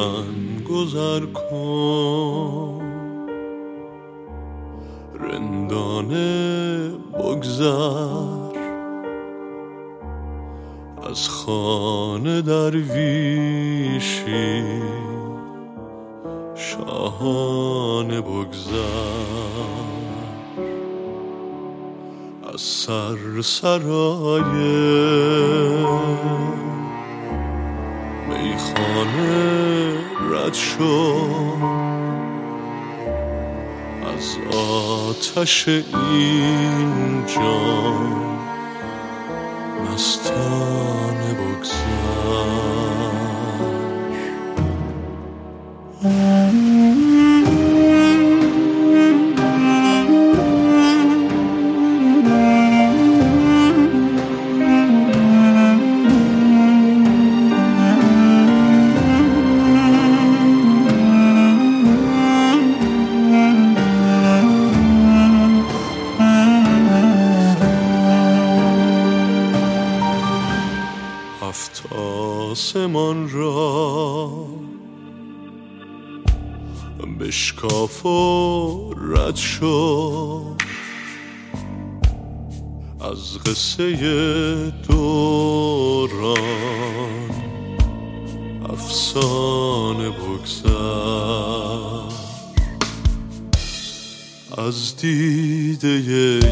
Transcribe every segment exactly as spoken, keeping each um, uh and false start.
من گذر کن، رندانه بگذر از خانه درویشی، شاهانه بگذر از سر سرای میخانه رد شو، از آتش این جان مستانه بگذر. هفت آسمان را بشکاف و رد شو، از قصه دوران افسانه بگذر، از دیده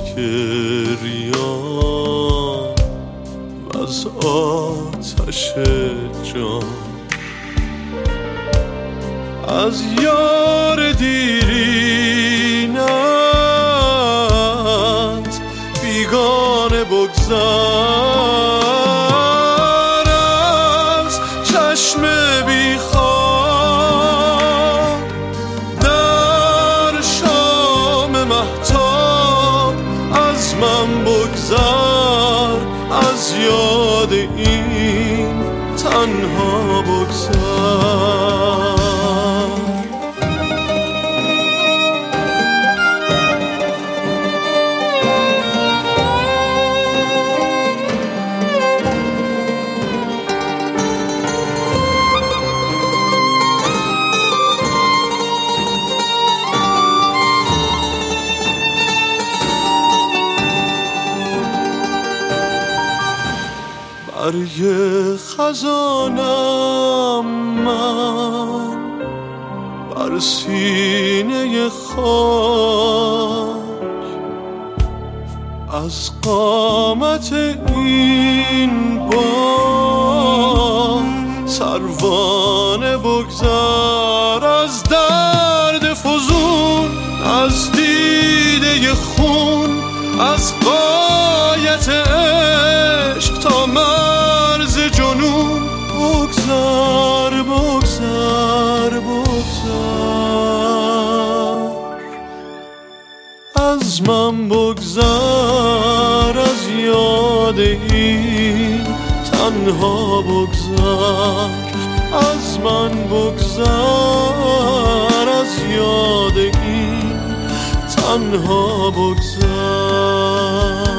گریان از آتش جان، از یار دیرینت بیگانه بگذر، از چشم بیخواب در شام مهتاب از من بگذر، از یاد این تنها بگذر. برگ خزانم من بر سینه خاک، از قامت این بام سروانه بگذر، از درد فزون از دیده خون، از غایت عشق تا مرز جنون بگذر بگذر بگذر، از من بگذر، از یاد این تنها بگذر، از من بگذر، از یاد این تنها بگذر.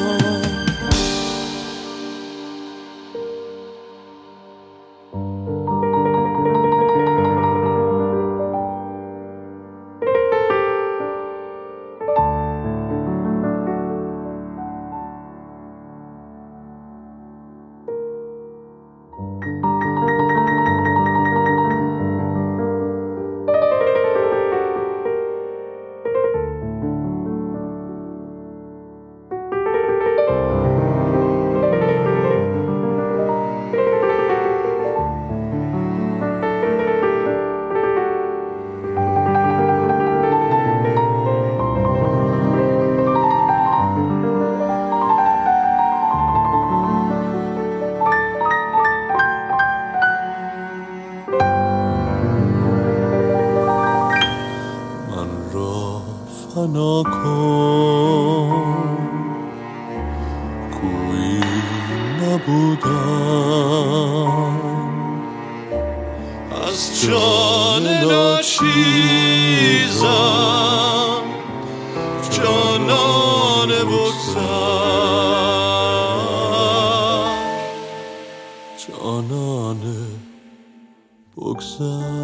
فنا کن گویی نبودم، از جان ناچیزم جانانه بگذر، جانانه بگذر. بگذر